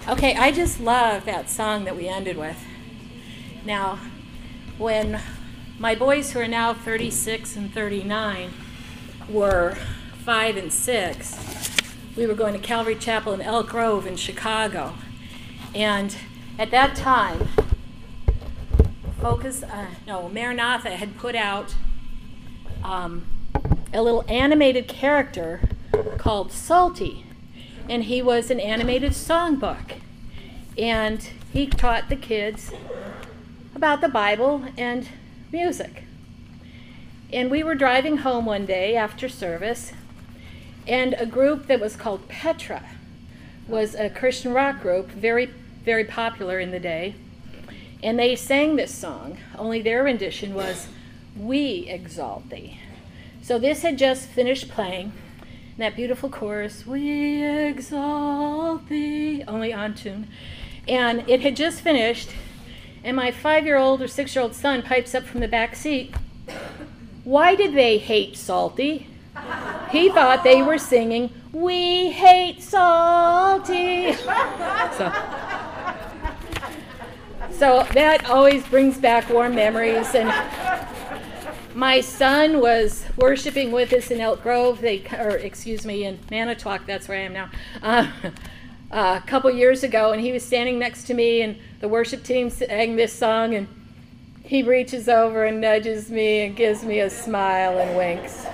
Okay, I just love that song that we ended with. Now, when my boys, who are now 36 and 39, were 5 and 6, we were going to Calvary Chapel in Elk Grove in Chicago. And at that time, Maranatha had put out a little animated character called Salty. And he was an animated songbook. And he taught the kids about the Bible and music. And we were driving home one day after service, and a group that was called Petra was a Christian rock group, very, very popular in the day. And they sang this song, only their rendition was, "We Exalt Thee." So this had just finished playing. That beautiful chorus, "We exalt thee," only on tune. And it had just finished, and my 5-year-old or 6-year-old son pipes up from the back seat, "Why did they hate Salty?" He thought they were singing, "We hate Salty." So that always brings back warm memories. And my son was worshiping with us in Elk Grove, in Manitowoc, that's where I am now, a couple years ago, and he was standing next to me, and the worship team sang this song, and he reaches over and nudges me and gives me a smile and winks.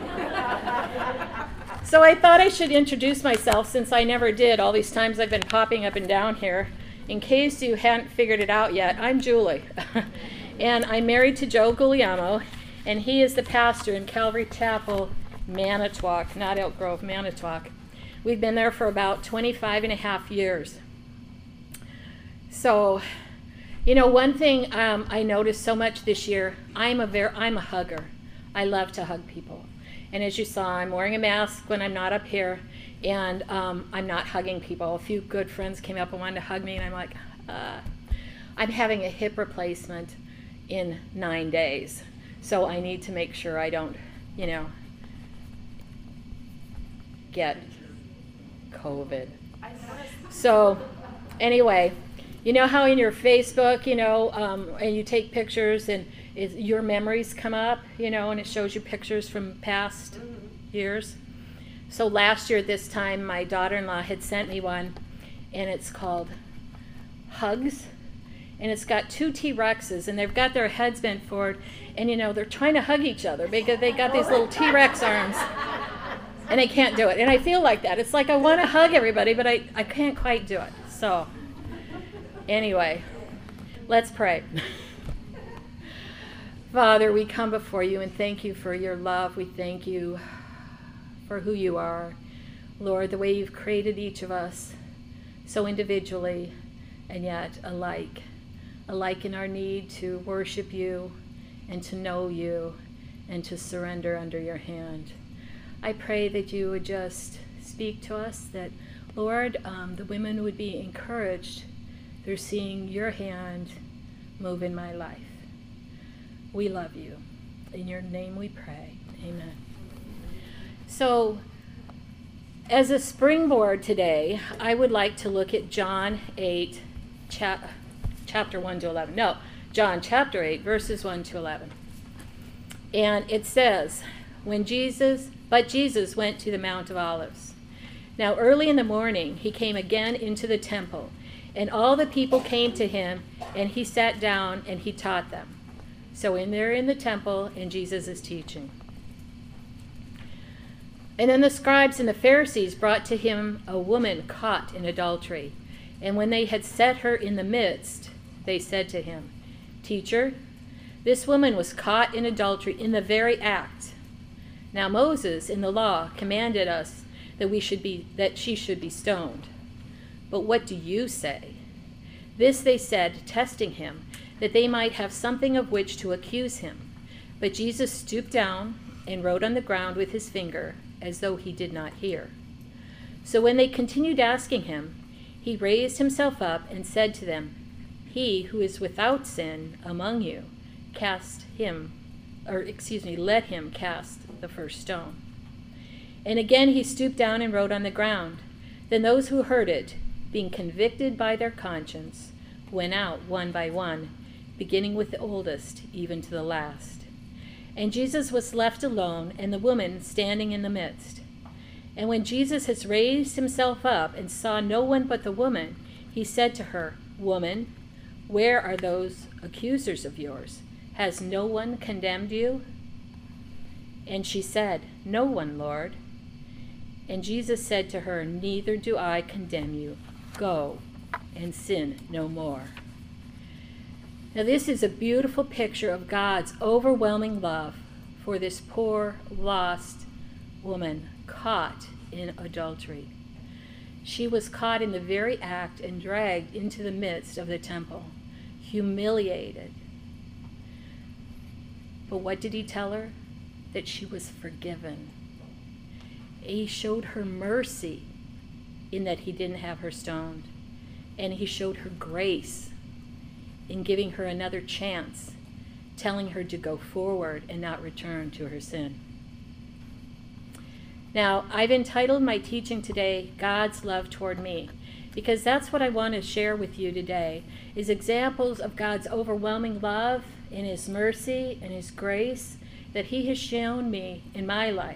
So I thought I should introduce myself, since I never did all these times I've been popping up and down here. In case you hadn't figured it out yet, I'm Julie, and I'm married to Joe Guglielmo, and he is the pastor in Calvary Chapel, Manitowoc, not Elk Grove, Manitowoc. We've been there for about 25 and a half years. So, one thing I noticed so much this year, I'm a hugger. I love to hug people. And as you saw, I'm wearing a mask when I'm not up here, and I'm not hugging people. A few good friends came up and wanted to hug me, and I'm like, I'm having a hip replacement in 9 days. So I need to make sure I don't, get COVID. So anyway, you know how in your Facebook, and you take pictures and your memories come up, and it shows you pictures from past years. So last year at this time, my daughter-in-law had sent me one, and it's called Hugs. And it's got 2 T-Rexes, and they've got their heads bent forward, and they're trying to hug each other because they got these little T-Rex arms, and they can't do it. And I feel like that. It's like I want to hug everybody, but I can't quite do it. So anyway, let's pray. Father, we come before you and thank you for your love. We thank you for who you are. Lord, the way you've created each of us so individually and yet alike in our need to worship you and to know you and to surrender under your hand. I pray that you would just speak to us, that, Lord, the women would be encouraged through seeing your hand move in my life. We love you. In your name we pray. Amen. So, as a springboard today, I would like to look at John 8, chapter 1 to 11. No, John chapter 8, verses 1 to 11. And it says, But Jesus went to the Mount of Olives. Now early in the morning he came again into the temple, and all the people came to him, and he sat down and he taught them. So they're in the temple, and Jesus is teaching. And then the scribes and the Pharisees brought to him a woman caught in adultery. And when they had set her in the midst, they said to him, Teacher, this woman was caught in adultery in the very act. Now Moses in the law commanded us that she should be stoned. But what do you say? This they said, testing him, that they might have something of which to accuse him. But Jesus stooped down and wrote on the ground with his finger, as though he did not hear. So when they continued asking him, he raised himself up and said to them, He who is without sin among you, let him cast the first stone. And again he stooped down and wrote on the ground. Then those who heard it being convicted by their conscience, went out one by one, beginning with the oldest, even to the last. And Jesus was left alone, and the woman standing in the midst. And when Jesus had raised himself up and saw no one but the woman, he said to her, "Woman, where are those accusers of yours? Has no one condemned you?" And she said, "No one, Lord." And Jesus said to her, "Neither do I condemn you. Go and sin no more." Now this is a beautiful picture of God's overwhelming love for this poor, lost woman caught in adultery. She was caught in the very act and dragged into the midst of the temple, humiliated. But what did he tell her? That she was forgiven. He showed her mercy in that he didn't have her stoned. And he showed her grace in giving her another chance, telling her to go forward and not return to her sin. Now, I've entitled my teaching today, God's Love Toward Me, because that's what I want to share with you today, is examples of God's overwhelming love and his mercy and his grace that he has shown me in my life.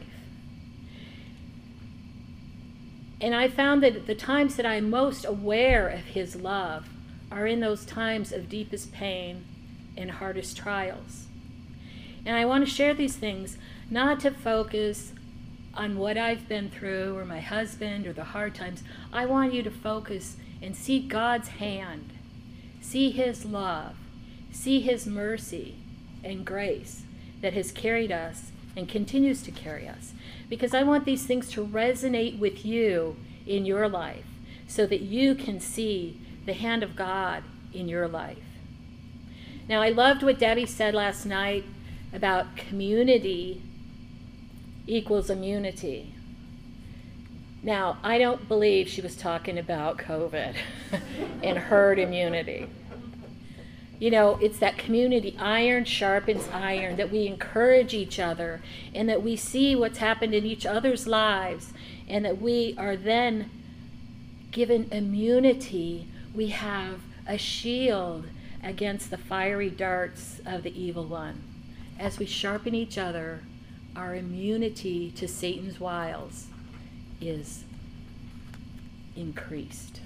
And I found that the times that I'm most aware of his love are in those times of deepest pain and hardest trials. And I want to share these things not to focus on what I've been through or my husband or the hard times. I want you to focus and see God's hand, see his love, see his mercy and grace that has carried us and continues to carry us. Because I want these things to resonate with you in your life so that you can see the hand of God in your life. Now, I loved what Debbie said last night about community equals immunity. Now, I don't believe she was talking about COVID and herd immunity. You know, it's that community, iron sharpens iron, that we encourage each other and that we see what's happened in each other's lives and that we are then given immunity. We have a shield against the fiery darts of the evil one. As we sharpen each other, our immunity to Satan's wiles is increased.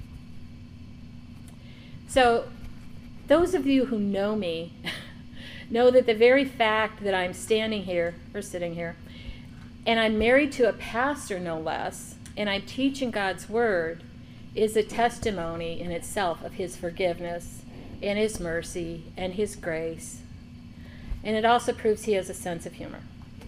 So, those of you who know me know that the very fact that I'm standing here, or sitting here, and I'm married to a pastor no less, and I'm teaching God's word, is a testimony in itself of his forgiveness and his mercy and his grace. And it also proves he has a sense of humor.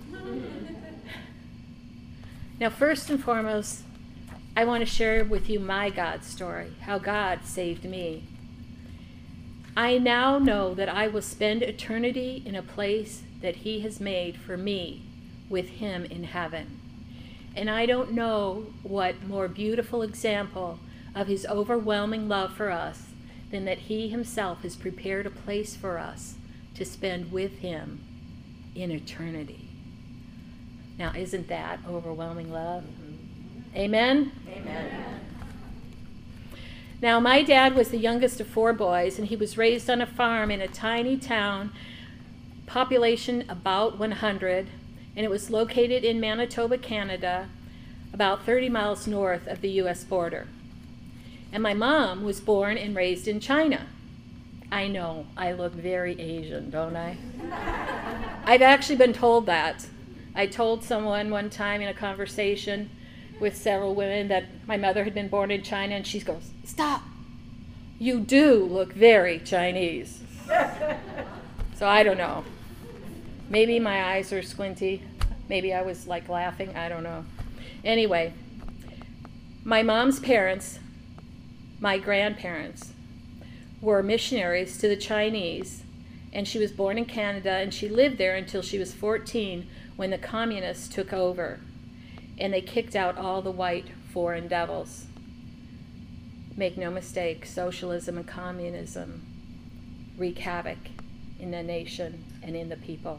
Now, first and foremost, I want to share with you my God story, how God saved me. I now know that I will spend eternity in a place that he has made for me with him in heaven. And I don't know what more beautiful example of his overwhelming love for us than that he himself has prepared a place for us to spend with him in eternity. Now, isn't that overwhelming love? Amen? Amen. Now, my dad was the youngest of 4 boys, and he was raised on a farm in a tiny town, population about 100, and it was located in Manitoba, Canada, about 30 miles north of the U.S. border. And my mom was born and raised in China. I know, I look very Asian, don't I? I've actually been told that. I told someone one time in a conversation with several women that my mother had been born in China, and she goes, "Stop, you do look very Chinese." So I don't know. Maybe my eyes are squinty. Maybe I was like laughing, I don't know. Anyway, my mom's parents, my grandparents, were missionaries to the Chinese, and she was born in Canada, and she lived there until she was 14 when the communists took over, and they kicked out all the white foreign devils. Make no mistake, socialism and communism wreak havoc in the nation and in the people.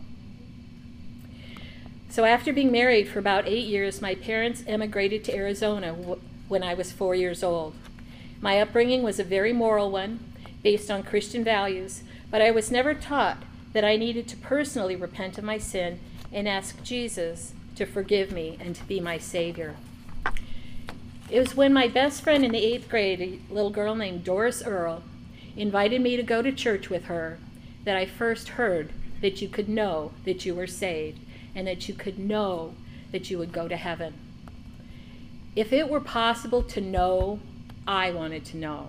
So after being married for about 8 years, my parents emigrated to Arizona when I was 4 years old. My upbringing was a very moral one, based on Christian values, but I was never taught that I needed to personally repent of my sin and ask Jesus to forgive me and to be my Savior. It was when my best friend in the 8th grade, a little girl named Doris Earle, invited me to go to church with her that I first heard that you could know that you were saved and that you could know that you would go to heaven. If it were possible to know, I wanted to know.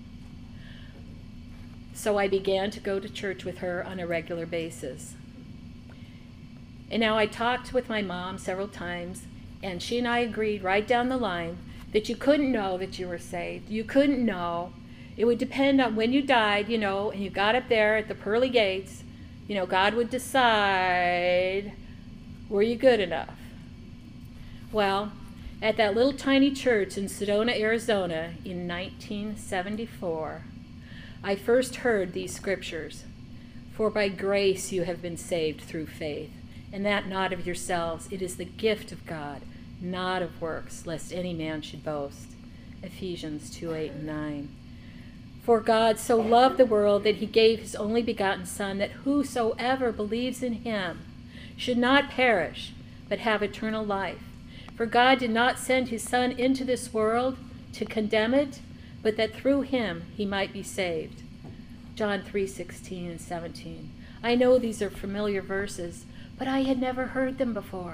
So I began to go to church with her on a regular basis. And now I talked with my mom several times, and she and I agreed right down the line that you couldn't know that you were saved. You couldn't know. It would depend on when you died, and you got up there at the pearly gates, God would decide, were you good enough? Well, at that little tiny church in Sedona, Arizona in 1974, I first heard these scriptures. For by grace you have been saved through faith, and that not of yourselves. It is the gift of God, not of works, lest any man should boast. Ephesians 2:8 and 9. For God so loved the world that he gave his only begotten Son, that whosoever believes in him should not perish, but have eternal life. For God did not send his Son into this world to condemn it, but that through him he might be saved. John 3:16 and 17. I know these are familiar verses, but I had never heard them before.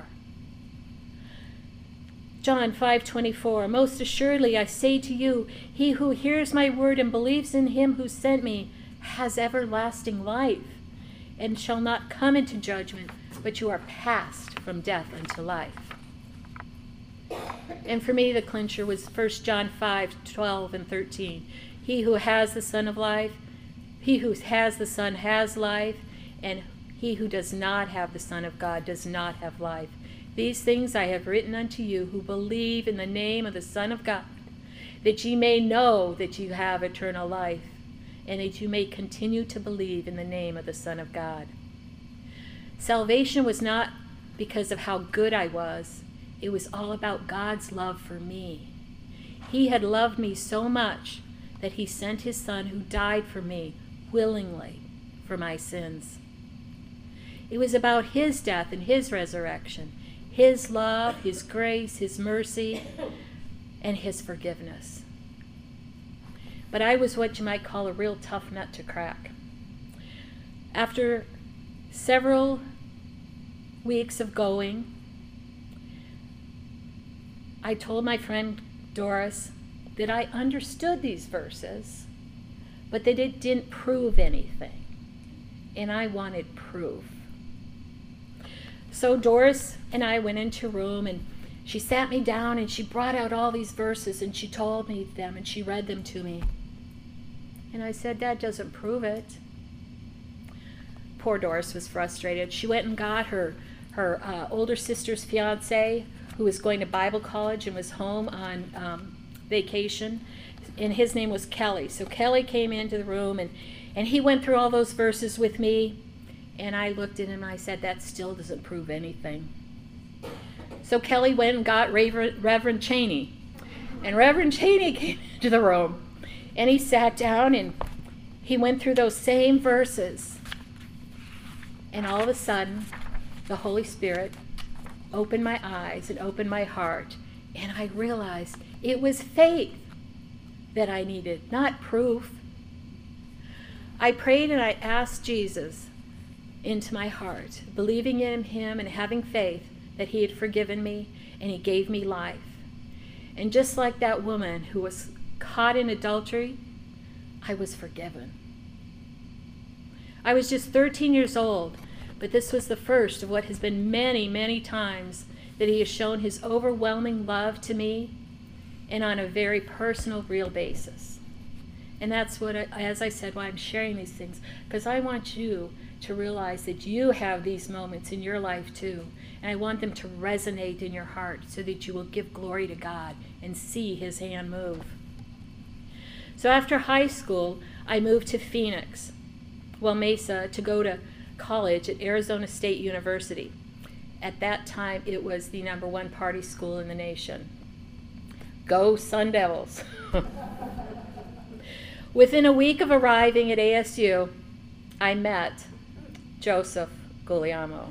John 5:24, most assuredly I say to you, he who hears my word and believes in him who sent me has everlasting life, and shall not come into judgment, but you are passed from death unto life. And for me, the clincher was 1 John 5:12 and 13. He who has the Son of life, he who has the Son has life, and he who does not have the Son of God does not have life. These things I have written unto you who believe in the name of the Son of God, that ye may know that you have eternal life, and that you may continue to believe in the name of the Son of God. Salvation was not because of how good I was. It was all about God's love for me. He had loved me so much that he sent his Son who died for me willingly for my sins. It was about his death and his resurrection, his love, his grace, his mercy, and his forgiveness. But I was what you might call a real tough nut to crack. After several weeks of going, I told my friend Doris that I understood these verses, but that it didn't prove anything, and I wanted proof. So Doris and I went into a room, and she sat me down, and she brought out all these verses, and she told me them, and she read them to me. And I said, that doesn't prove it. Poor Doris was frustrated. She went and got her older sister's fiance, who was going to Bible college and was home on vacation, and his name was Kelly. So Kelly came into the room, and he went through all those verses with me, and I looked at him and I said, that still doesn't prove anything. So Kelly went and got Reverend Cheney, and Reverend Cheney came into the room, and he sat down and he went through those same verses, and all of a sudden the Holy Spirit opened my eyes and opened my heart, and I realized it was faith that I needed, not proof. I prayed and I asked Jesus into my heart, believing in him and having faith that he had forgiven me and he gave me life. And just like that woman who was caught in adultery, I was forgiven. I was just 13 years old, but this was the first of what has been many, many times that he has shown his overwhelming love to me, and on a very personal, real basis. And that's what, as I said, why I'm sharing these things, because I want you to realize that you have these moments in your life too, and I want them to resonate in your heart so that you will give glory to God and see his hand move. So after high school, I moved to Phoenix, Mesa, to go to college at Arizona State University. At that time, it was the #1 party school in the nation. Go Sun Devils. Within a week of arriving at ASU, I met Joseph Guglielmo.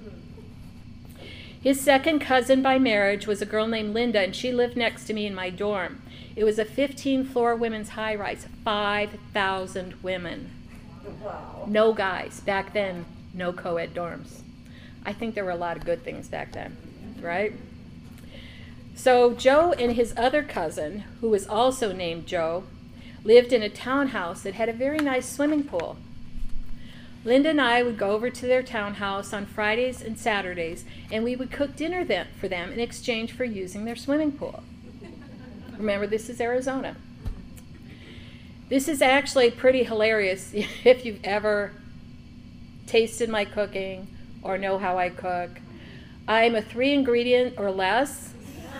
His second cousin by marriage was a girl named Linda, and she lived next to me in my dorm. It was a 15-floor women's high-rise, 5,000 women. Wow. No guys. Back then, no co-ed dorms. I think there were a lot of good things back then, right? So Joe and his other cousin, who was also named Joe, lived in a townhouse that had a very nice swimming pool. Linda and I would go over to their townhouse on Fridays and Saturdays, and we would cook dinner for them in exchange for using their swimming pool. Remember, this is Arizona. This is actually pretty hilarious if you've ever tasted my cooking or know how I cook. I'm a 3-ingredient or less.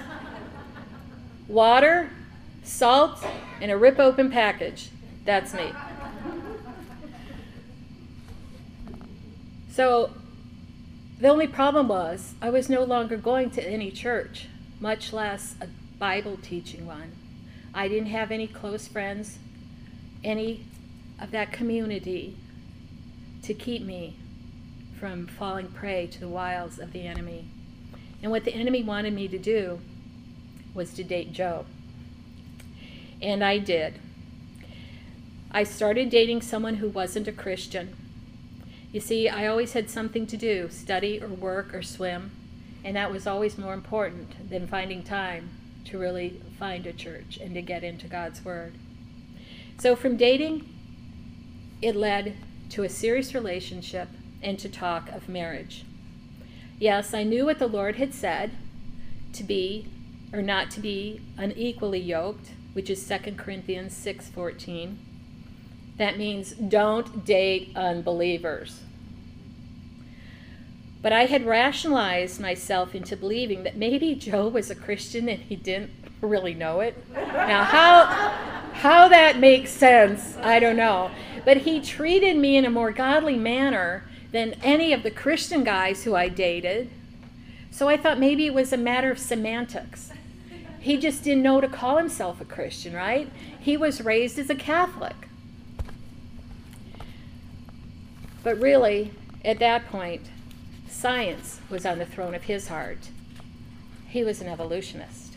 Water, salt, and a rip-open package. That's me. So the only problem was I was no longer going to any church, much less a Bible teaching one. I didn't have any close friends, any of that community to keep me from falling prey to the wiles of the enemy. And what the enemy wanted me to do was to date Joe. And I did. I started dating someone who wasn't a Christian. You see, I always had something to do, study or work or swim, and that was always more important than finding time to really find a church and to get into God's Word. So from dating, it led to a serious relationship and to talk of marriage. Yes, I knew what the Lord had said, to be or not to be unequally yoked, which is 2 Corinthians 6:14. That means don't date unbelievers. But I had rationalized myself into believing that maybe Joe was a Christian and he didn't really know it. Now, how that makes sense, I don't know. But he treated me in a more godly manner than any of the Christian guys who I dated. So I thought maybe it was a matter of semantics. He just didn't know to call himself a Christian, right? He was raised as a Catholic. But really, at that point, science was on the throne of his heart. He was an evolutionist.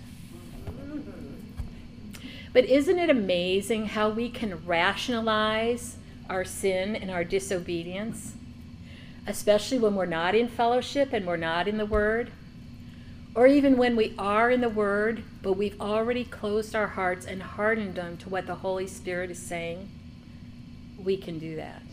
But isn't it amazing how we can rationalize our sin and our disobedience, especially when we're not in fellowship and we're not in the Word? Or even when we are in the Word, but we've already closed our hearts and hardened them to what the Holy Spirit is saying, we can do that.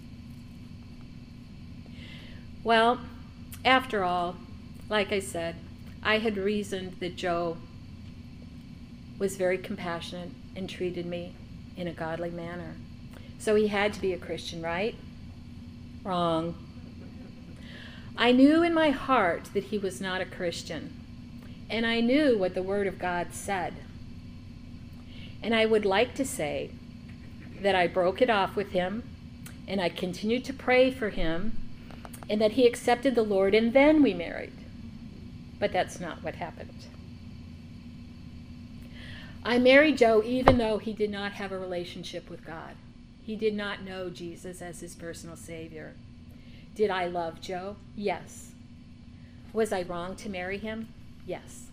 Well, after all, like I said, I had reasoned that Joe was very compassionate and treated me in a godly manner. So he had to be a Christian, right? Wrong. I knew in my heart that he was not a Christian, and I knew what the Word of God said. And I would like to say that I broke it off with him, and I continued to pray for him, and that he accepted the Lord, and then we married. But that's not what happened. I married Joe even though he did not have a relationship with God. He did not know Jesus as his personal Savior. Did I love Joe? Yes. Was I wrong to marry him? Yes.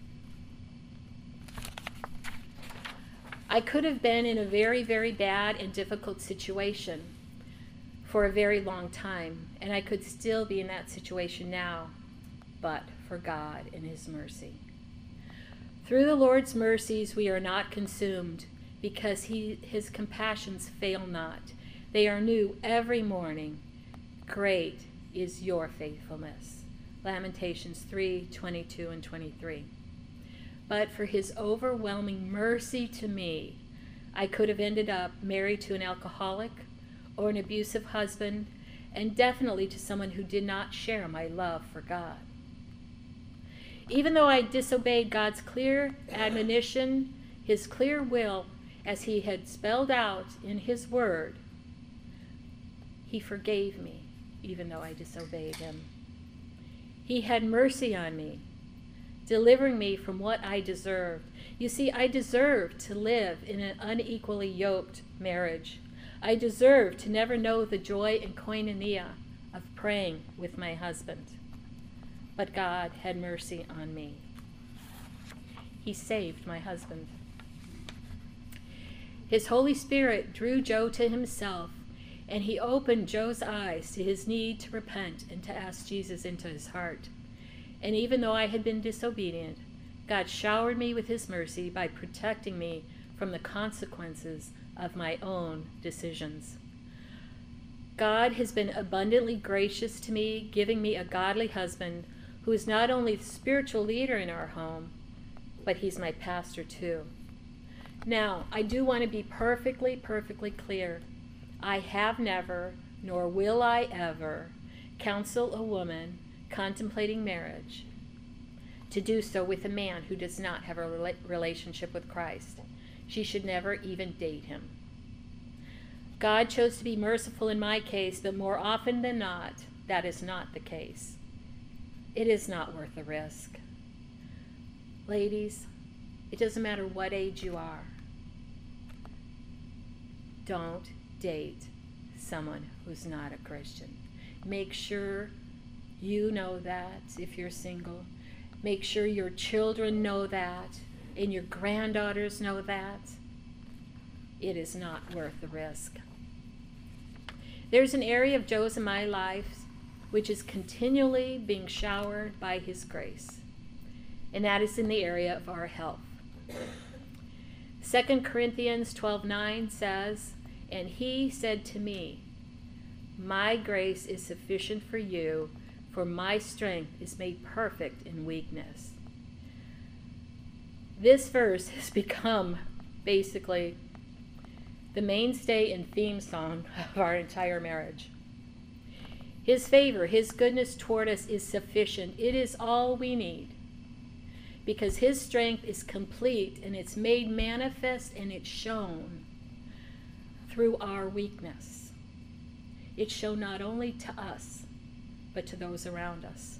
I could have been in a very, very bad and difficult situation for a very long time, and I could still be in that situation now, but for God and his mercy. Through the Lord's mercies we are not consumed, because his compassions fail not. They are new every morning. Great is your faithfulness. Lamentations 3:22 and 23. But for his overwhelming mercy to me, I could have ended up married to an alcoholic or an abusive husband, and definitely to someone who did not share my love for God. Even though I disobeyed God's clear admonition, his clear will, as he had spelled out in his word, he forgave me, even though I disobeyed him. He had mercy on me, delivering me from what I deserved. You see, I deserved to live in an unequally yoked marriage. I deserved to never know the joy and koinonia of praying with my husband. But God had mercy on me. He saved my husband. His Holy Spirit drew Joe to himself, and he opened Joe's eyes to his need to repent and to ask Jesus into his heart. And even though I had been disobedient, God showered me with his mercy by protecting me from the consequences of my own decisions. God has been abundantly gracious to me, giving me a godly husband who is not only the spiritual leader in our home, but he's my pastor too. Now, I do want to be perfectly clear. I have never, nor will I ever, counsel a woman contemplating marriage to do so with a man who does not have a relationship with Christ. She should never even date him. God chose to be merciful in my case, but more often than not, that is not the case. It is not worth the risk. Ladies, it doesn't matter what age you are. Don't date someone who's not a Christian. Make sure you know that if you're single. Make sure your children know that and your granddaughters know that. It is not worth the risk. There's an area of Joe's in my life which is continually being showered by his grace, and that is in the area of our health. 2 Corinthians 12:9 says, "And he said to me, my grace is sufficient for you, for my strength is made perfect in weakness." This verse has become basically the mainstay and theme song of our entire marriage. His favor, his goodness toward us is sufficient. It is all we need, because his strength is complete and it's made manifest and it's shown through our weakness. It's shown not only to us, but to those around us.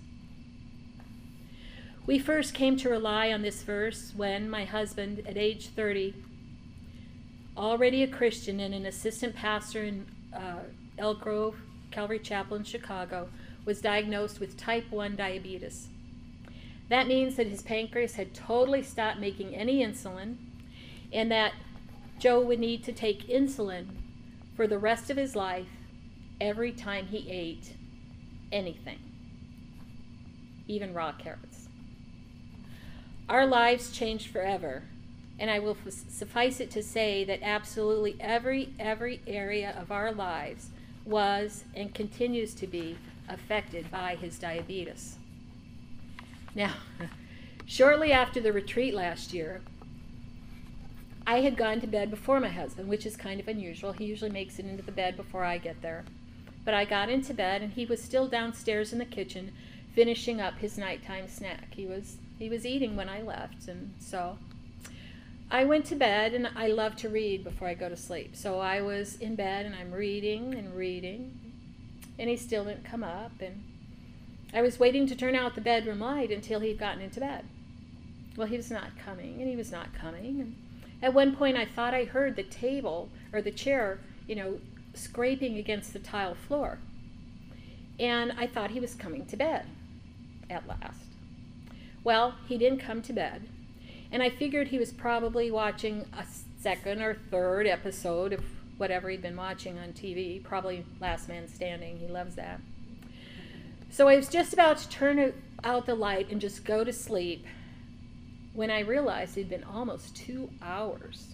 We first came to rely on this verse when my husband, at age 30, already a Christian and an assistant pastor in Elk Grove Calvary Chapel in Chicago, was diagnosed with type 1 diabetes. That means that his pancreas had totally stopped making any insulin, and that Joe would need to take insulin for the rest of his life every time he ate anything, even raw carrots. Our lives changed forever, and I will suffice it to say that absolutely every area of our lives was and continues to be affected by his diabetes. Now, shortly after the retreat last year, I had gone to bed before my husband, which is kind of unusual. He usually makes it into the bed before I get there. But I got into bed, and he was still downstairs in the kitchen finishing up his nighttime snack. He was eating when I left, and so I went to bed, and I love to read before I go to sleep. So I was in bed, and I'm reading, and he still didn't come up, and I was waiting to turn out the bedroom light until he'd gotten into bed. Well, he was not coming, and he was not coming, and at one point I thought I heard the table, or the chair, scraping against the tile floor, and I thought he was coming to bed at last. Well, he didn't come to bed, and I figured he was probably watching a second or third episode of whatever he'd been watching on TV, probably Last Man Standing. He loves that. So I was just about to turn out the light and just go to sleep when I realized it'd been almost 2 hours.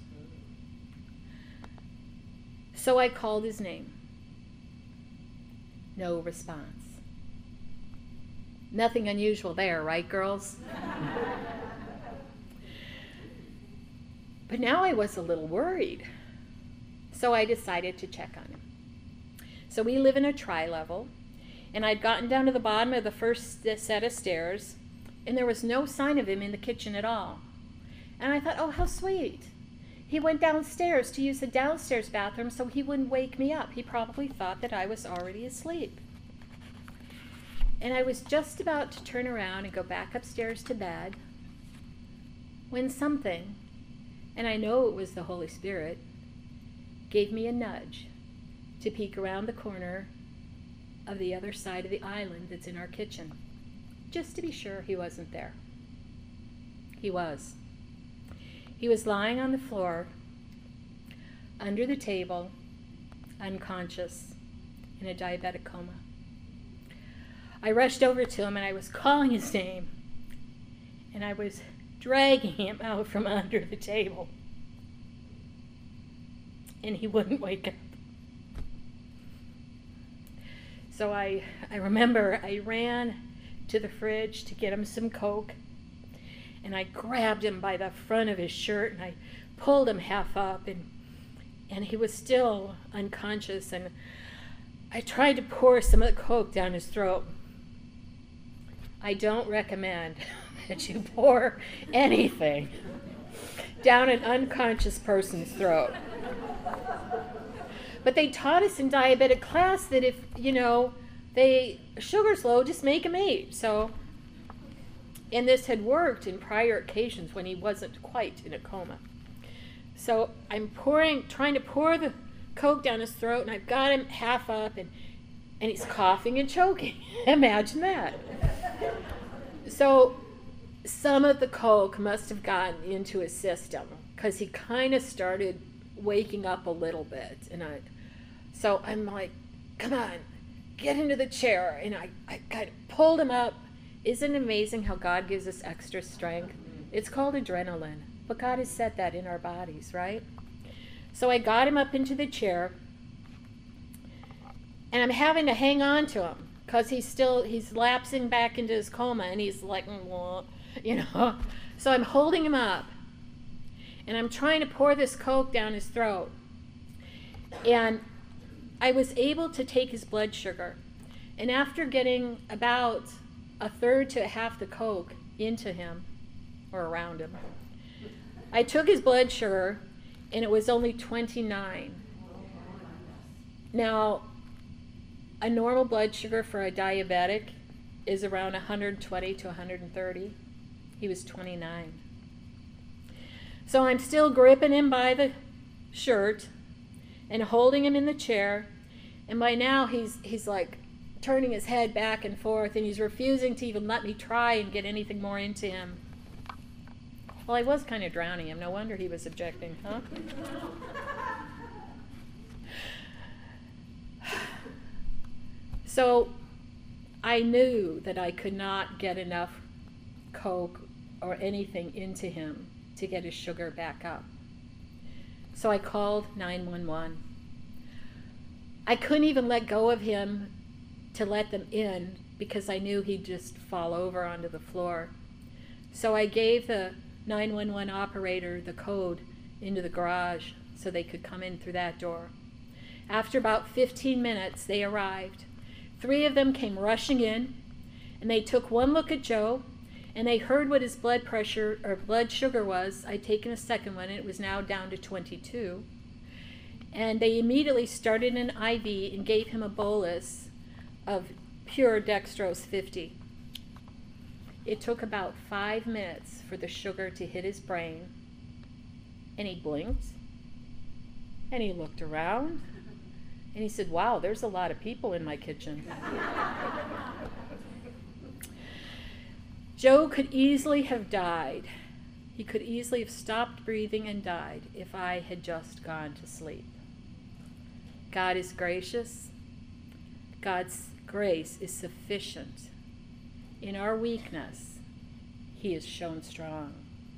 So I called his name. No response. Nothing unusual there, right, girls? But now I was a little worried, so I decided to check on him. So we live in a tri-level, and I'd gotten down to the bottom of the first set of stairs, and there was no sign of him in the kitchen at all. And I thought, oh, how sweet. He went downstairs to use the downstairs bathroom so he wouldn't wake me up. He probably thought that I was already asleep. And I was just about to turn around and go back upstairs to bed when something, and I know it was the Holy Spirit, gave me a nudge to peek around the corner of the other side of the island that's in our kitchen, just to be sure he wasn't there. He was. He was lying on the floor, under the table, unconscious, in a diabetic coma. I rushed over to him and I was calling his name, and I was dragging him out from under the table, and he wouldn't wake up. So I remember I ran to the fridge to get him some Coke, and I grabbed him by the front of his shirt and I pulled him half up, and he was still unconscious, and I tried to pour some of the Coke down his throat. I don't recommend that you pour anything down an unconscious person's throat. But they taught us in diabetic class that if, sugar's low, just make him eat. So, and this had worked in prior occasions when he wasn't quite in a coma. So I'm trying to pour the Coke down his throat, and I've got him half up, and he's coughing and choking. Imagine that. So some of the Coke must have gotten into his system, because he kind of started waking up a little bit. So I'm like, come on, get into the chair. And I kind of pulled him up. Isn't it amazing how God gives us extra strength? It's called adrenaline, but God has set that in our bodies, right? So I got him up into the chair, and I'm having to hang on to him because he's lapsing back into his coma, and he's like, So I'm holding him up, and I'm trying to pour this Coke down his throat. And I was able to take his blood sugar. And after getting about a third to half the Coke into him, or around him, I took his blood sugar, and it was only 29. Now, a normal blood sugar for a diabetic is around 120 to 130. He was 29. So I'm still gripping him by the shirt and holding him in the chair, and by now he's like turning his head back and forth, and he's refusing to even let me try and get anything more into him. Well, I was kind of drowning him. No wonder he was objecting, huh? So I knew that I could not get enough Coke or anything into him to get his sugar back up. So I called 911. I couldn't even let go of him to let them in because I knew he'd just fall over onto the floor. So I gave the 911 operator the code into the garage so they could come in through that door. After about 15 minutes, they arrived. 3 of them came rushing in, and they took one look at Joe, and they heard what his blood pressure or blood sugar was. I'd taken a second one, and it was now down to 22. And they immediately started an IV and gave him a bolus of pure dextrose 50. It took about 5 minutes for the sugar to hit his brain, and he blinked, and he looked around, and he said, wow, there's a lot of people in my kitchen. Joe could easily have died. He could easily have stopped breathing and died if I had just gone to sleep. God is gracious. God's grace is sufficient. In our weakness, he is shown strong.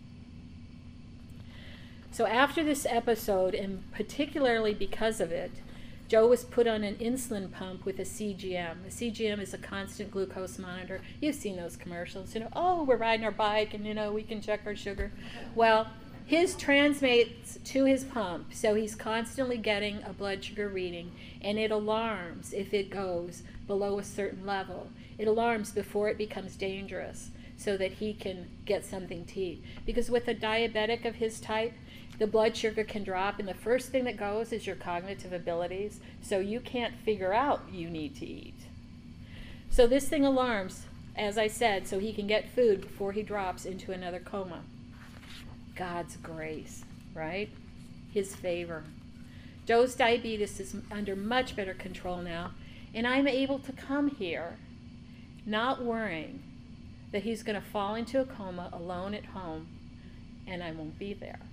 So after this episode, and particularly because of it, Joe was put on an insulin pump with a CGM. A CGM is a constant glucose monitor. You've seen those commercials, oh, we're riding our bike and, we can check our sugar. Well, his transmits to his pump, so he's constantly getting a blood sugar reading, and it alarms if it goes below a certain level. It alarms before it becomes dangerous so that he can get something to eat. Because with a diabetic of his type, the blood sugar can drop, and the first thing that goes is your cognitive abilities, so you can't figure out you need to eat. So this thing alarms, as I said, so he can get food before he drops into another coma. God's grace, right? His favor. Joe's diabetes is under much better control now, and I'm able to come here not worrying that he's going to fall into a coma alone at home, and I won't be there.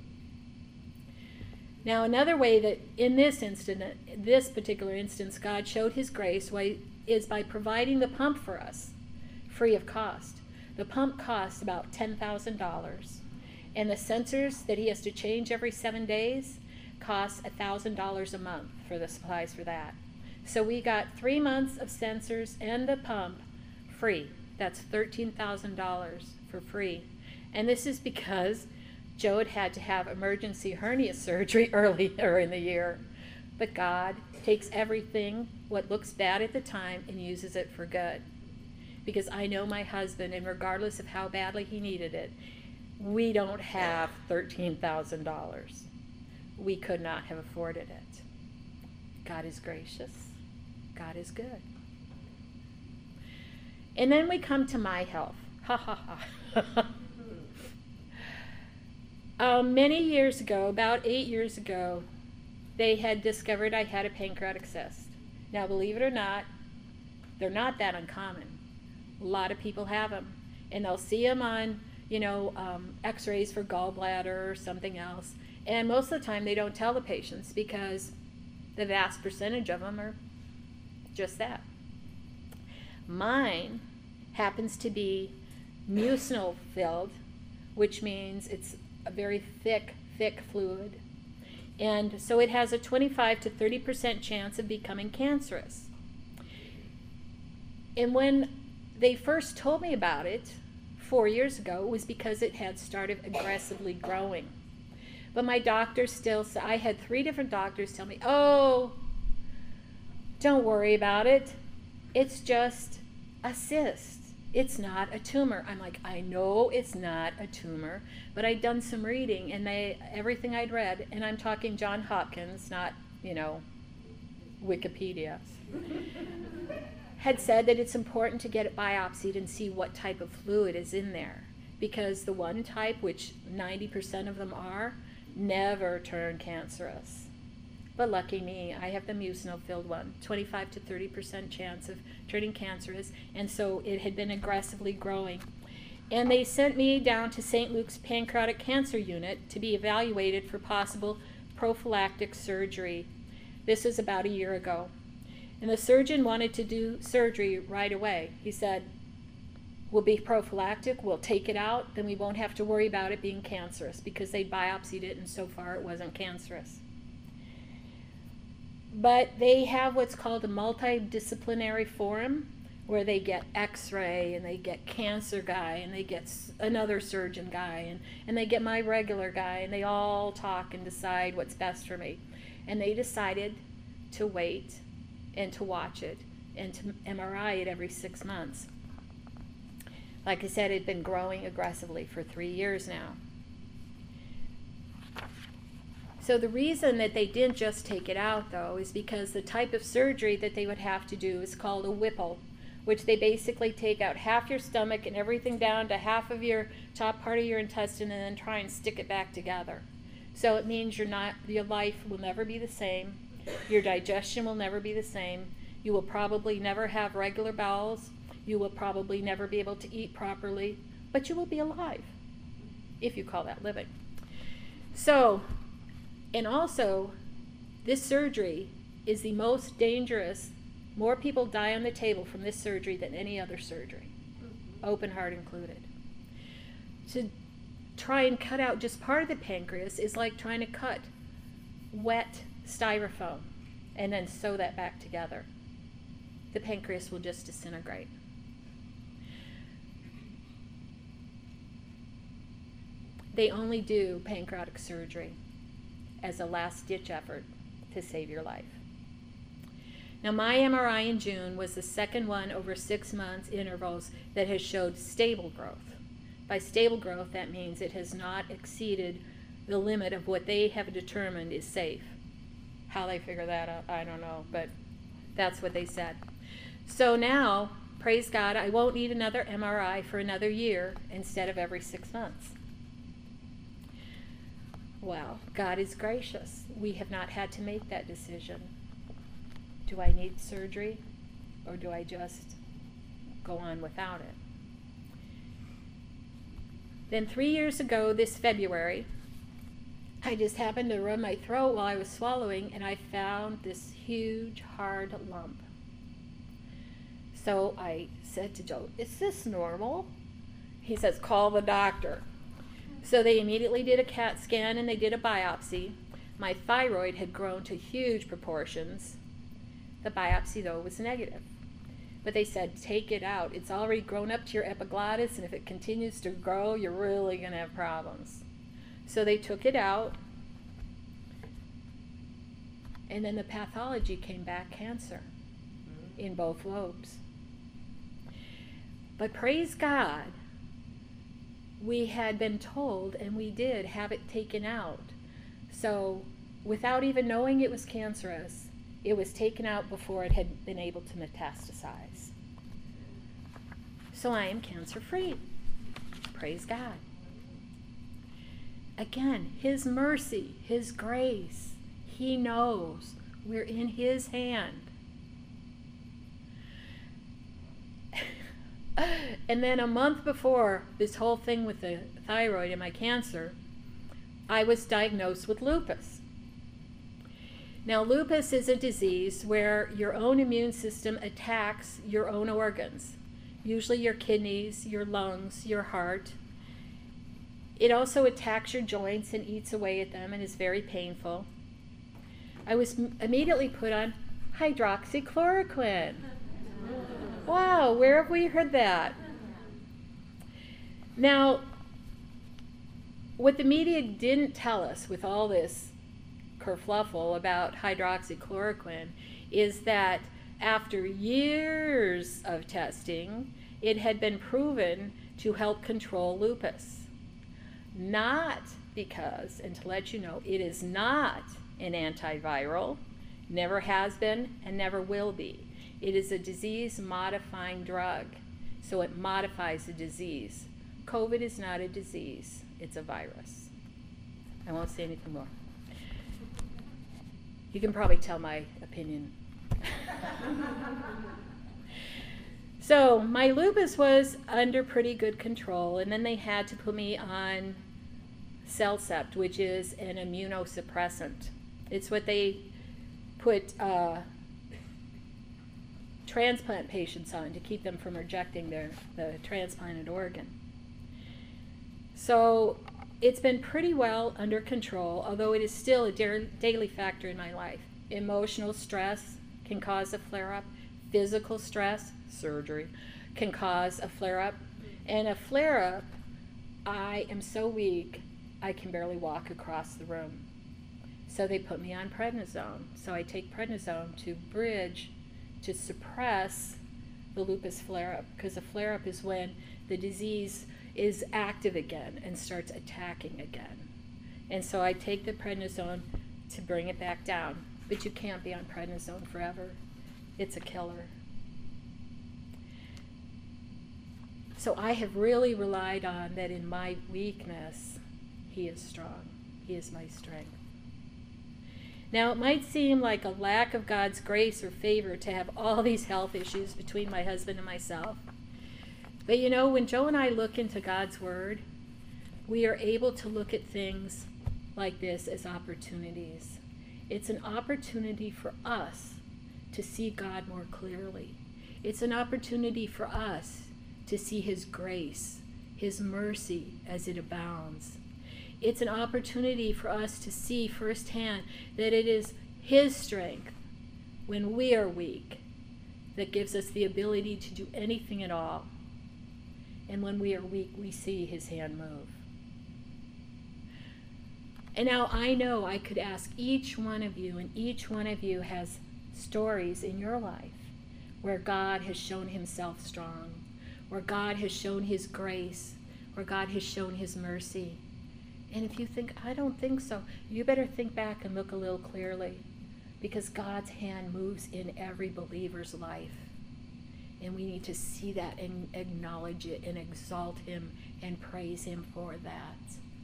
Now, another way that in this particular instance, God showed his grace is by providing the pump for us, free of cost. The pump costs about $10,000, and the sensors that he has to change every 7 days cost $1,000 a month for the supplies for that. So we got 3 months of sensors and the pump free. That's $13,000 for free. And this is because Joe had to have emergency hernia surgery earlier in the year. But God takes everything, what looks bad at the time, and uses it for good. Because I know my husband, and regardless of how badly he needed it, we don't have $13,000. We could not have afforded it. God is gracious. God is good. And then we come to my health. Ha ha ha. Many years ago, about 8 years ago, they had discovered I had a pancreatic cyst. Now, believe it or not, they're not that uncommon. A lot of people have them. And they'll see them on, x-rays for gallbladder or something else. And most of the time, they don't tell the patients because the vast percentage of them are just that. Mine happens to be mucinal filled, which means it's a very thick fluid. And so it has a 25 to 30% chance of becoming cancerous. And when they first told me about it 4 years ago, it was because it had started aggressively growing. But my doctor still said, I had 3 different doctors tell me, oh, don't worry about it. It's just a cyst. It's not a tumor. I'm like, I know it's not a tumor, but I'd done some reading, and everything I'd read, and I'm talking Johns Hopkins, not, Wikipedia, had said that it's important to get it biopsied and see what type of fluid is in there. Because the one type, which 90% of them are, never turn cancerous. But lucky me, I have the mucinal-filled one, 25 to 30% chance of turning cancerous, and so it had been aggressively growing. And they sent me down to St. Luke's Pancreatic Cancer Unit to be evaluated for possible prophylactic surgery. This was about a year ago. And the surgeon wanted to do surgery right away. He said, we'll be prophylactic, we'll take it out, then we won't have to worry about it being cancerous, because they biopsied it and so far it wasn't cancerous. But they have what's called a multidisciplinary forum, where they get x-ray, and they get cancer guy, and they get another surgeon guy, and they get my regular guy, and they all talk and decide what's best for me. And they decided to wait and to watch it and to MRI it every 6 months. Like I said, it had been growing aggressively for 3 years now. So the reason that they didn't just take it out, though, is because the type of surgery that they would have to do is called a Whipple, which they basically take out half your stomach and everything down to half of your top part of your intestine and then try and stick it back together. So it means your life will never be the same. Your digestion will never be the same. You will probably never have regular bowels. You will probably never be able to eat properly, but you will be alive, if you call that living. So, and also, this surgery is the most dangerous. More people die on the table from this surgery than any other surgery, open heart included. To try and cut out just part of the pancreas is like trying to cut wet styrofoam and then sew that back together. The pancreas will just disintegrate. They only do pancreatic surgery as a last-ditch effort to save your life. Now, my MRI in June was the second one over 6 months intervals that has showed stable growth. By stable growth, that means it has not exceeded the limit of what they have determined is safe. How they figure that out, I don't know, but that's what they said. So now, praise God, I won't need another MRI for another year instead of every 6 months. Well, God is gracious. We have not had to make that decision. Do I need surgery, or do I just go on without it? Then 3 years ago, this February, I just happened to rub my throat while I was swallowing, and I found this huge, hard lump. So I said to Joe, "Is this normal?" He says, "Call the doctor." So they immediately did a CAT scan and they did a biopsy. My thyroid had grown to huge proportions. The biopsy, though, was negative. But they said, "Take it out. It's already grown up to your epiglottis, and if it continues to grow, you're really going to have problems." So they took it out, and then the pathology came back cancer in both lobes. But praise God, we had been told, and we did have it taken out. So without even knowing it was cancerous, it was taken out before it had been able to metastasize. So I am cancer-free. Praise God. Again, His mercy, His grace, He knows we're in His hand. And then a month before this whole thing with the thyroid and my cancer, I was diagnosed with lupus. Now, lupus is a disease where your own immune system attacks your own organs, usually your kidneys, your lungs, your heart. It also attacks your joints and eats away at them and is very painful. I was immediately put on hydroxychloroquine. Wow, where have we heard that? Now, what the media didn't tell us with all this kerfluffle about hydroxychloroquine is that after years of testing, it had been proven to help control lupus. Not because, and to let you know, it is not an antiviral, never has been and never will be. It is a disease-modifying drug, so it modifies the disease. COVID is not a disease, it's a virus. I won't say anything more. You can probably tell my opinion. So my lupus was under pretty good control, and then they had to put me on Cellcept, which is an immunosuppressant. It's what they put transplant patients on to keep them from rejecting the transplanted organ. So it's been pretty well under control, although it is still a daily factor in my life. Emotional stress can cause a flare-up. Physical stress, surgery, can cause a flare-up. And a flare-up, I am so weak, I can barely walk across the room. So they put me on prednisone. So I take prednisone to bridge, to suppress the lupus flare-up, because a flare-up is when the disease is active again and starts attacking again. And so I take the prednisone to bring it back down. But you can't be on prednisone forever. It's a killer. So I have really relied on that in my weakness, He is strong. He is my strength. Now, it might seem like a lack of God's grace or favor to have all these health issues between my husband and myself. But you know, when Joe and I look into God's Word, we are able to look at things like this as opportunities. It's an opportunity for us to see God more clearly. It's an opportunity for us to see His grace, His mercy as it abounds. It's an opportunity for us to see firsthand that it is His strength when we are weak that gives us the ability to do anything at all. And when we are weak, we see His hand move. And now I know I could ask each one of you, and each one of you has stories in your life where God has shown Himself strong, where God has shown His grace, where God has shown His mercy. And if you think, I don't think so, you better think back and look a little clearly, because God's hand moves in every believer's life. And we need to see that and acknowledge it and exalt him and praise him for that.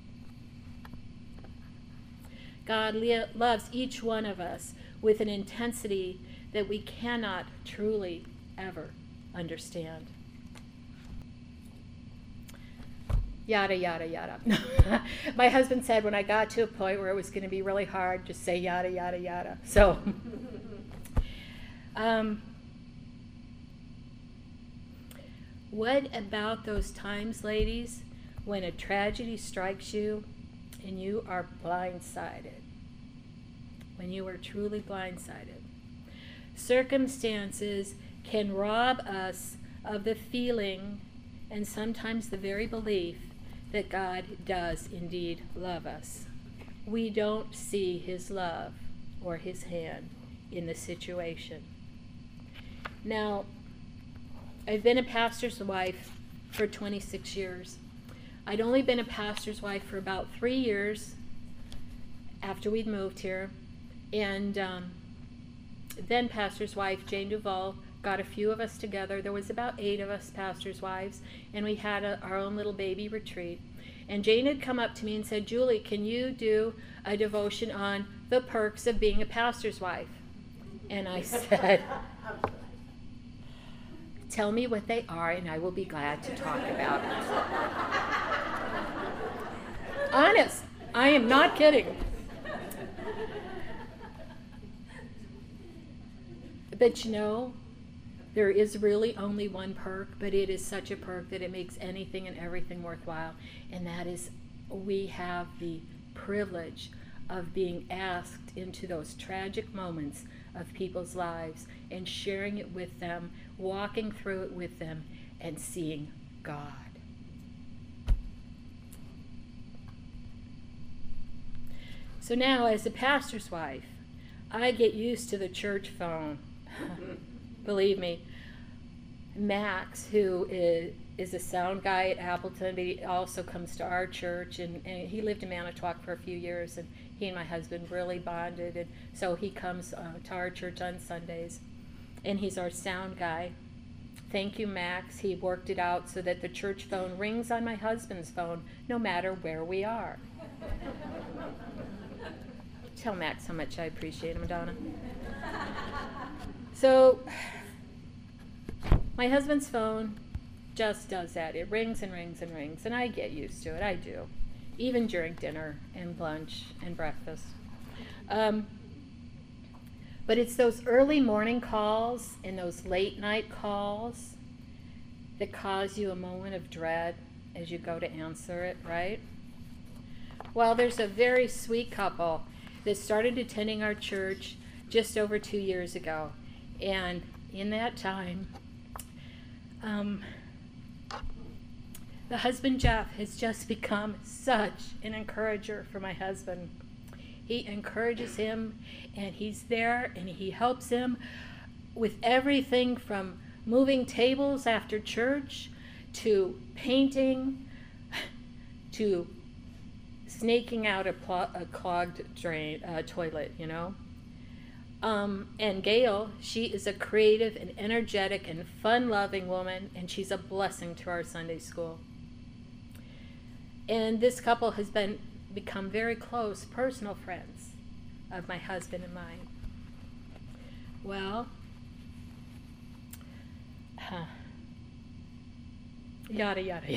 God loves each one of us with an intensity that we cannot truly ever understand. Yada, yada, yada. My husband said when I got to a point where it was going to be really hard, just say yada, yada, yada. So, what about those times, ladies, when a tragedy strikes you and you are blindsided? When you are truly blindsided. Circumstances can rob us of the feeling and sometimes the very belief that God does indeed love us. We don't see his love or his hand in the situation. Now, I've been a pastor's wife for 26 years. I'd only been a pastor's wife for about 3 years after we'd moved here. And then pastor's wife, Jane Duvall, got a few of us together. There was about 8 of us pastor's wives, and we had our own little baby retreat. And Jane had come up to me and said, Julie, can you do a devotion on the perks of being a pastor's wife? And I said, tell me what they are, and I will be glad to talk about it. Honest, I am not kidding. But you know, there is really only one perk, but it is such a perk that it makes anything and everything worthwhile. And that is, we have the privilege of being asked into those tragic moments of people's lives and sharing it with them, walking through it with them, and seeing God. So now, as a pastor's wife, I get used to the church phone. Believe me, Max, who is a sound guy at Appleton, but he also comes to our church, and he lived in Manitowoc for a few years, and he and my husband really bonded, and so he comes to our church on Sundays, and he's our sound guy. Thank you, Max. He worked it out so that the church phone rings on my husband's phone no matter where we are. Tell Max how much I appreciate him, Donna. So, my husband's phone just does that. It rings and rings and rings, and I get used to it. I do, even during dinner and lunch and breakfast. But it's those early morning calls and those late night calls that cause you a moment of dread as you go to answer it, right? Well, there's a very sweet couple that started attending our church just over 2 years ago. And in that time, the husband, Jeff, has just become such an encourager for my husband. He encourages him, and he's there, and he helps him with everything from moving tables after church to painting to snaking out a clogged toilet, you know. And Gail, she is a creative and energetic and fun-loving woman, and she's a blessing to our Sunday school. And this couple has become very close, personal friends of my husband and mine. Well, yada, yada,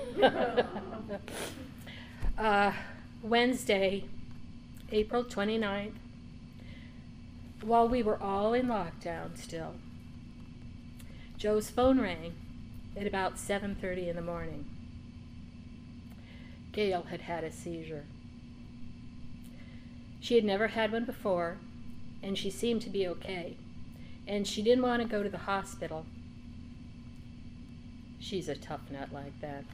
yada. Wednesday, April 29th, while we were all in lockdown still, Joe's phone rang at about 7:30 in the morning. Gail had had a seizure. She had never had one before, and she seemed to be okay. And she didn't want to go to the hospital. She's a tough nut like that.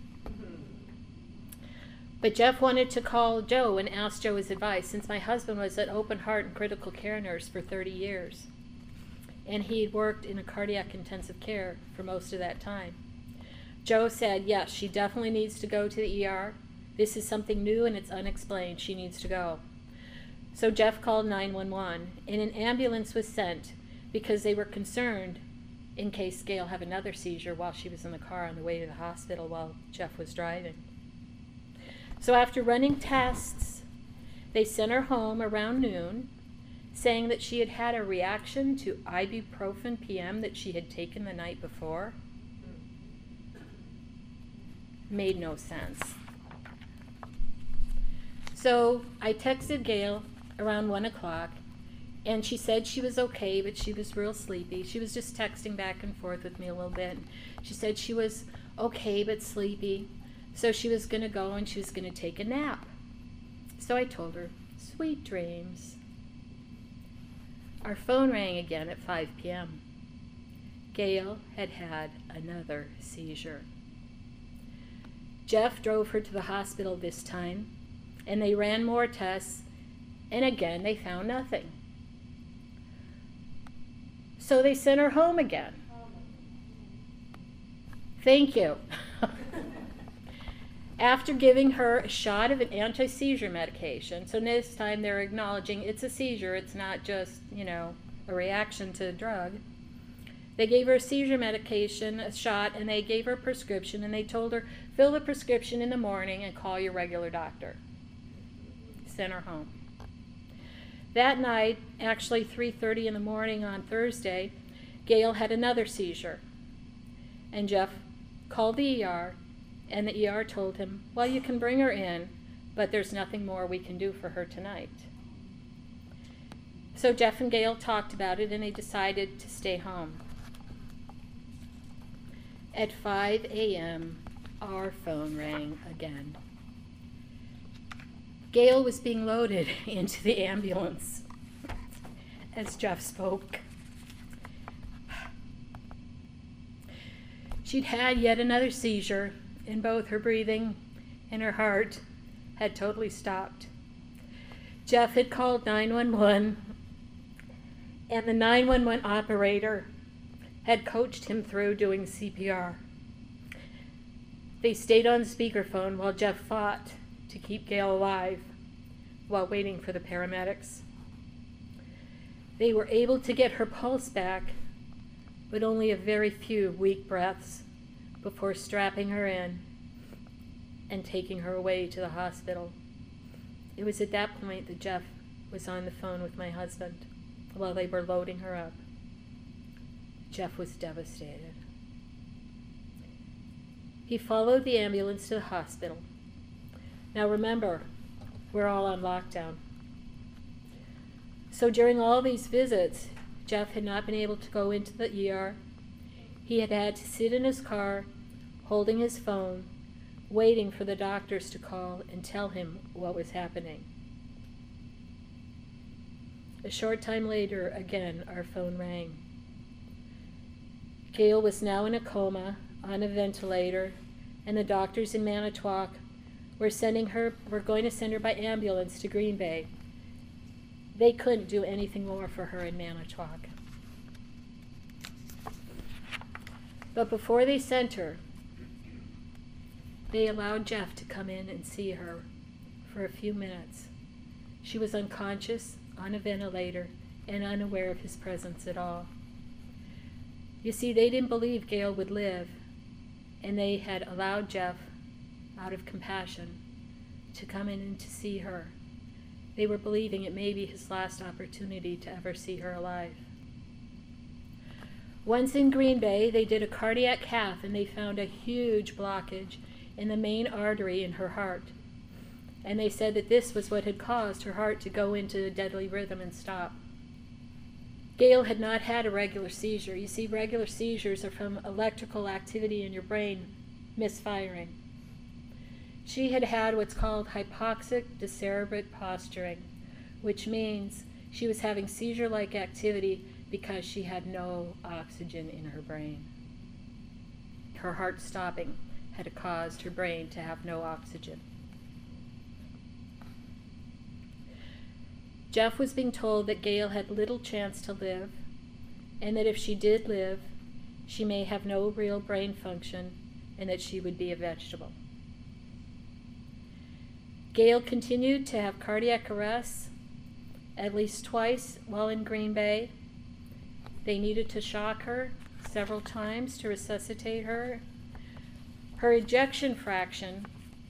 But Jeff wanted to call Joe and ask Joe his advice, since my husband was an open heart and critical care nurse for 30 years. And he'd worked in a cardiac intensive care for most of that time. Joe said, yes, she definitely needs to go to the ER. This is something new and it's unexplained. She needs to go. So Jeff called 911, and an ambulance was sent because they were concerned in case Gail had another seizure while she was in the car on the way to the hospital while Jeff was driving. So after running tests, they sent her home around noon, saying that she had had a reaction to ibuprofen PM that she had taken the night before. Made no sense. So I texted Gail around 1 o'clock, and she said she was okay, but she was real sleepy. She was just texting back and forth with me a little bit. She said she was okay but sleepy, so she was going to go and she was going to take a nap. So I told her, sweet dreams. Our phone rang again at 5 p.m. Gail had had another seizure. Jeff drove her to the hospital this time, and they ran more tests, and again they found nothing. So they sent her home again. Thank you. After giving her a shot of an anti-seizure medication, so this time they're acknowledging it's a seizure, it's not just, a reaction to a drug. They gave her a seizure medication, a shot, and they gave her a prescription, and they told her, fill the prescription in the morning and call your regular doctor. Sent her home. That night, actually 3:30 in the morning on Thursday, Gail had another seizure. And Jeff called the ER, and the ER told him, well, you can bring her in, but there's nothing more we can do for her tonight. So Jeff and Gail talked about it, and they decided to stay home. At 5 a.m., our phone rang again. Gail was being loaded into the ambulance as Jeff spoke. She'd had yet another seizure, and both her breathing and her heart had totally stopped. Jeff had called 911, and the 911 operator had coached him through doing CPR. They stayed on speakerphone while Jeff fought to keep Gail alive while waiting for the paramedics. They were able to get her pulse back, but only a very few weak breaths before strapping her in and taking her away to the hospital. It was at that point that Jeff was on the phone with my husband while they were loading her up. Jeff was devastated. He followed the ambulance to the hospital. Now remember, we're all on lockdown. So during all these visits, Jeff had not been able to go into the ER. He had had to sit in his car, holding his phone, waiting for the doctors to call and tell him what was happening. A short time later, again, our phone rang. Gail was now in a coma, on a ventilator, and the doctors in Manitowoc were going to send her by ambulance to Green Bay. They couldn't do anything more for her in Manitowoc. But before they sent her, they allowed Jeff to come in and see her for a few minutes. She was unconscious, on a ventilator, and unaware of his presence at all. You see, they didn't believe Gail would live, and they had allowed Jeff, out of compassion, to come in and to see her. They were believing it may be his last opportunity to ever see her alive. Once in Green Bay, they did a cardiac cath, and they found a huge blockage in the main artery in her heart. And they said that this was what had caused her heart to go into a deadly rhythm and stop. Gail had not had a regular seizure. You see, regular seizures are from electrical activity in your brain misfiring. She had had what's called hypoxic decerebrate posturing, which means she was having seizure-like activity because she had no oxygen in her brain. Her heart stopping had caused her brain to have no oxygen. Jeff was being told that Gail had little chance to live, and that if she did live, she may have no real brain function, and that she would be a vegetable. Gail continued to have cardiac arrests at least twice while in Green Bay. They needed to shock her, several times to resuscitate her. Her ejection fraction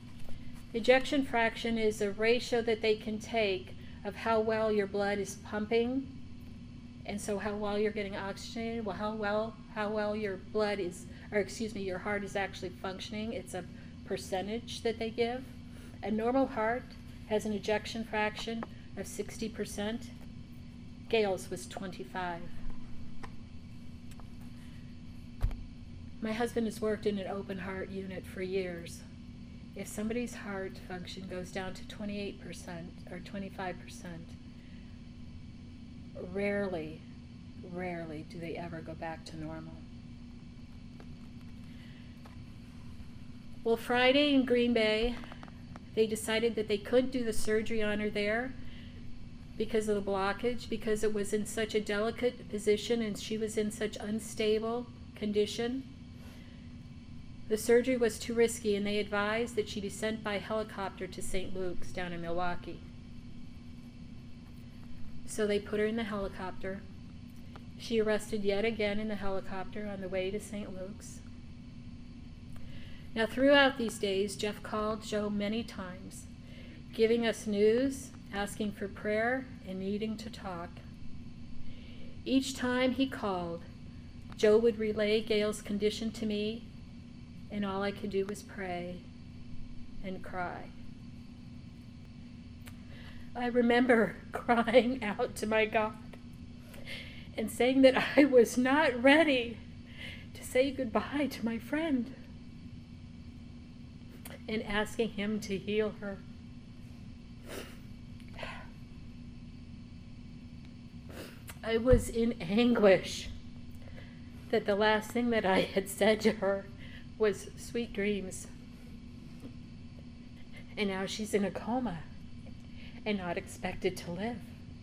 is a ratio that they can take of how well your blood is pumping, and so how well you're getting oxygenated, how well your blood is, your heart is actually functioning. It's a percentage that they give. A normal heart has an ejection fraction of 60%. Gail's was 25. My husband has worked in an open heart unit for years. If somebody's heart function goes down to 28% or 25%, rarely do they ever go back to normal. Well, Friday in Green Bay, they decided that they couldn't do the surgery on her there because of the blockage, because it was in such a delicate position and she was in such unstable condition. The surgery was too risky, and they advised that she be sent by helicopter to St. Luke's down in Milwaukee. So they put her in the helicopter. She arrested yet again in the helicopter on the way to St. Luke's. Now, throughout these days, Jeff called Joe many times, giving us news, asking for prayer, and needing to talk. Each time he called, Joe would relay Gail's condition to me, and all I could do was pray and cry. I remember crying out to my God and saying that I was not ready to say goodbye to my friend, and asking him to heal her. I was in anguish that the last thing that I had said to her was sweet dreams. And now she's in a coma and not expected to live.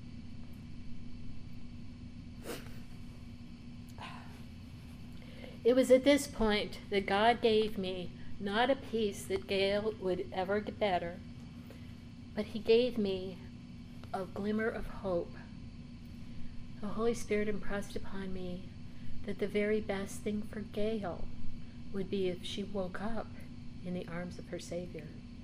It was at this point that God gave me not a peace that Gail would ever get better, but he gave me a glimmer of hope. The Holy Spirit impressed upon me that the very best thing for Gail would be if she woke up in the arms of her Savior.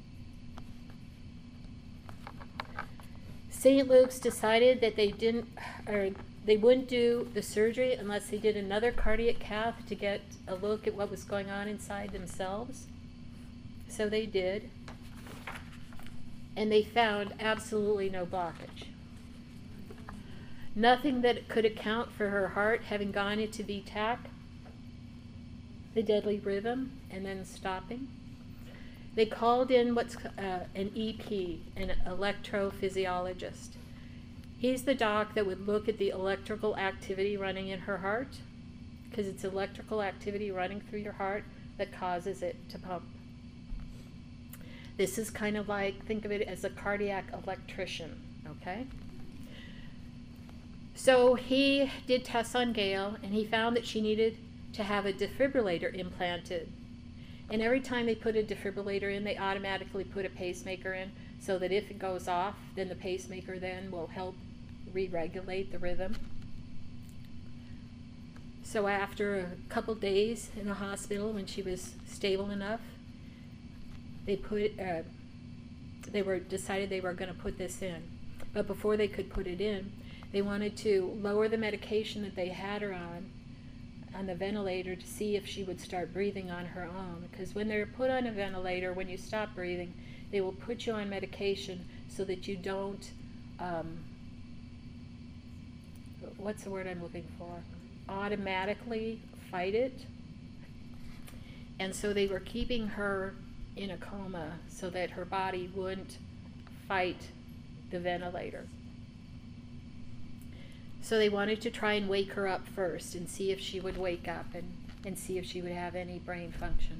St. Luke's decided that they wouldn't do the surgery unless they did another cardiac cath to get a look at what was going on inside themselves. So they did, and they found absolutely no blockage. Nothing that could account for her heart having gone into VTAC, the deadly rhythm, and then stopping. They called in what's an EP, an electrophysiologist. He's the doc that would look at the electrical activity running in her heart, because it's electrical activity running through your heart that causes it to pump. This is kind of like, think of it as a cardiac electrician, okay? So he did tests on Gail, and he found that she needed to have a defibrillator implanted. And every time they put a defibrillator in, they automatically put a pacemaker in, so that if it goes off, then the pacemaker then will help re-regulate the rhythm. So after a couple days in the hospital, when she was stable enough, they decided they were going to put this in. But before they could put it in, they wanted to lower the medication that they had her on the ventilator, to see if she would start breathing on her own. Because when they're put on a ventilator, when you stop breathing, they will put you on medication so that you don't, what's the word I'm looking for? Automatically fight it. And so they were keeping her in a coma so that her body wouldn't fight the ventilator. So they wanted to try and wake her up first and see if she would wake up and see if she would have any brain function.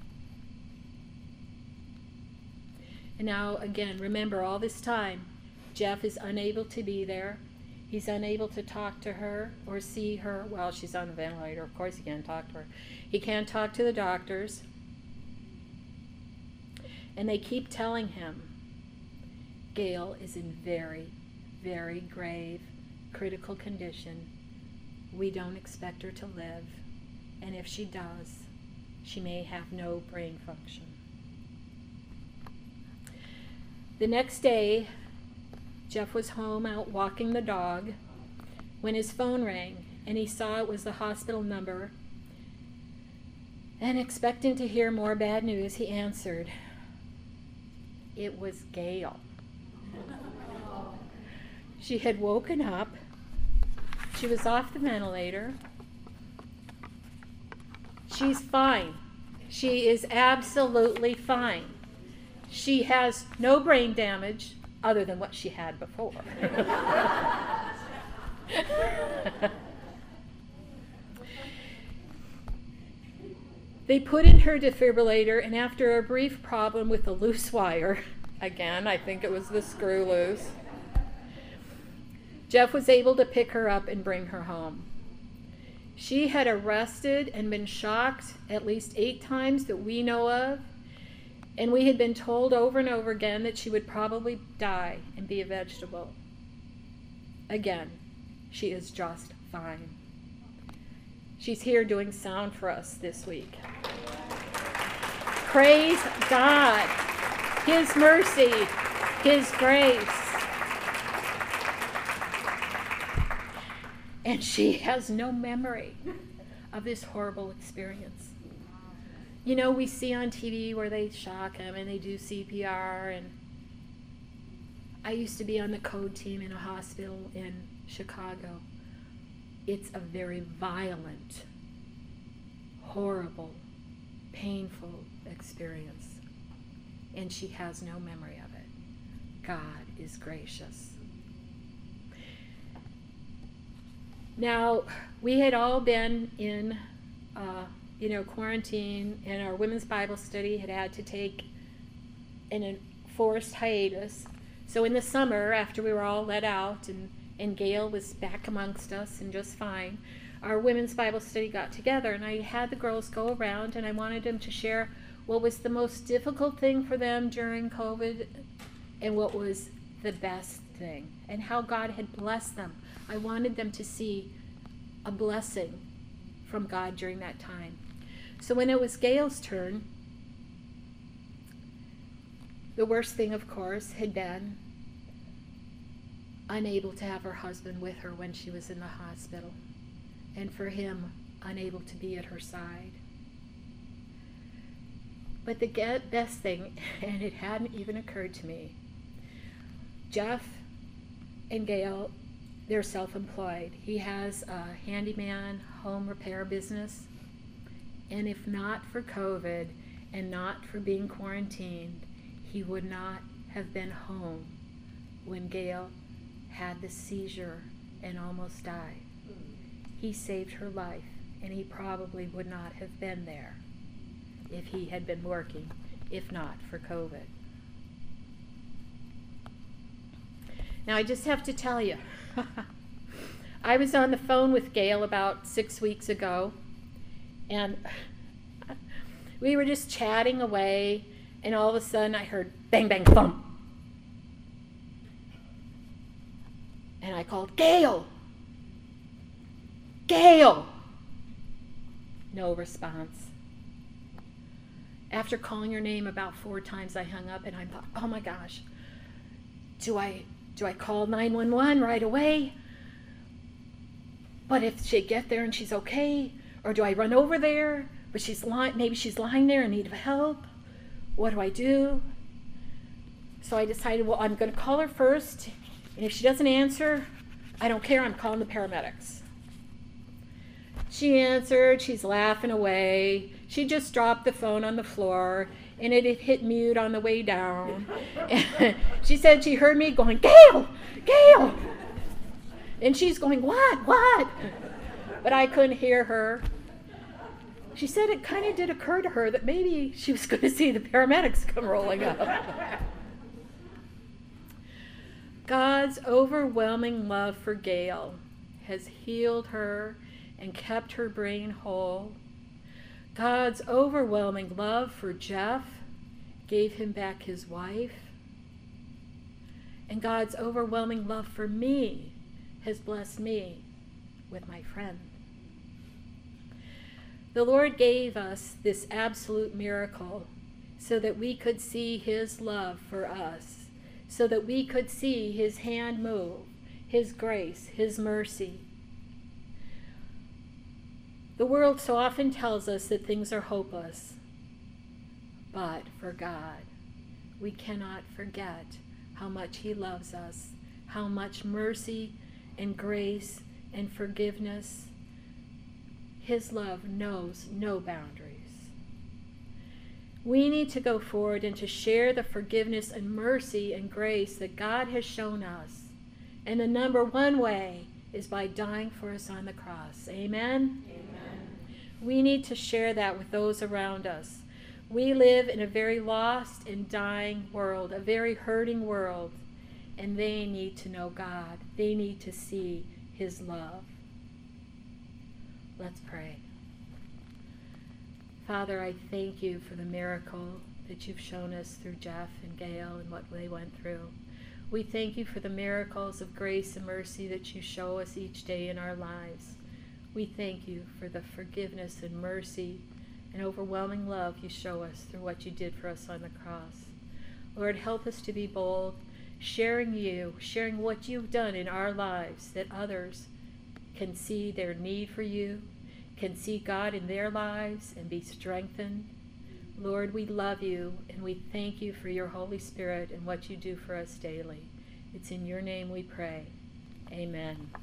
And now, again, remember, all this time, Jeff is unable to be there. He's unable to talk to her or see her while she's on the ventilator. Of course he can't talk to her. He can't talk to the doctors. And they keep telling him, Gail is in very, very grave, critical condition. We don't expect her to live. and if she does, she may have no brain function. The next day, Jeff was home out walking the dog when his phone rang, and he saw it was the hospital number. And expecting to hear more bad news, he answered. It was Gail. She had woken up. She was off the ventilator. She's fine. She is absolutely fine. She has no brain damage other than what she had before. They put in her defibrillator, and after a brief problem with the loose wire, again, I think it was the screw loose, Jeff was able to pick her up and bring her home. She had arrested and been shocked at least 8 times that we know of, and we had been told over and over again that she would probably die and be a vegetable. Again, she is just fine. She's here doing sound for us this week. Praise God, His mercy, His grace. And she has no memory of this horrible experience. You know, we see on TV where they shock them and they do CPR. And I used to be on the code team in a hospital in Chicago. It's a very violent, horrible, painful experience. And she has no memory of it. God is gracious. Now, we had all been in quarantine, and our women's Bible study had to take an enforced hiatus. So in the summer, after we were all let out and Gail was back amongst us and just fine, our women's Bible study got together, and I had the girls go around, and I wanted them to share what was the most difficult thing for them during COVID and what was the best thing, and how God had blessed them. I wanted them to see a blessing from God during that time. So when it was Gail's turn, the worst thing, of course, had been unable to have her husband with her when she was in the hospital, and for him, unable to be at her side. But the best thing, and it hadn't even occurred to me, Jeff and Gail, they're self-employed. He has a handyman home repair business, and if not for COVID and not for being quarantined, he would not have been home when Gail had the seizure and almost died. He saved her life, and he probably would not have been there if he had been working, if not for COVID. Now, I just have to tell you, I was on the phone with Gail about 6 weeks ago, and we were just chatting away, and all of a sudden I heard bang, bang, thump. And I called, Gail! Gail! No response. After calling her name about 4 times, I hung up, and I thought, oh my gosh, do I call 911 right away? But if she get there and she's okay, or do I run over there, but maybe she's lying there in need of help? What do I do? So I decided, well, I'm going to call her first, and if she doesn't answer, I don't care, I'm calling the paramedics. She answered, she's laughing away. She just dropped the phone on the floor, and it had hit mute on the way down. And she said she heard me going, Gail! Gail! And she's going, what? But I couldn't hear her. She said it kind of did occur to her that maybe she was going to see the paramedics come rolling up. God's overwhelming love for Gail has healed her and kept her brain whole. God's overwhelming love for Jeff gave him back his wife. And God's overwhelming love for me has blessed me with my friend. The Lord gave us this absolute miracle so that we could see his love for us, so that we could see his hand move, his grace, his mercy. The world so often tells us that things are hopeless, but for God, we cannot forget how much he loves us, how much mercy and grace and forgiveness. His love knows no boundaries. We need to go forward and to share the forgiveness and mercy and grace that God has shown us. And the number one way is by dying for us on the cross. Amen? Amen. We need to share that with those around us. We live in a very lost and dying world, a very hurting world, and they need to know God. They need to see his love. Let's pray. Father, I thank you for the miracle that you've shown us through Jeff and Gail and what they went through. We thank you for the miracles of grace and mercy that you show us each day in our lives. We thank you for the forgiveness and mercy and overwhelming love you show us through what you did for us on the cross. Lord, help us to be bold, sharing you, sharing what you've done in our lives, that others can see their need for you, can see God in their lives and be strengthened. Lord, we love you and we thank you for your Holy Spirit and what you do for us daily. It's in your name we pray. Amen.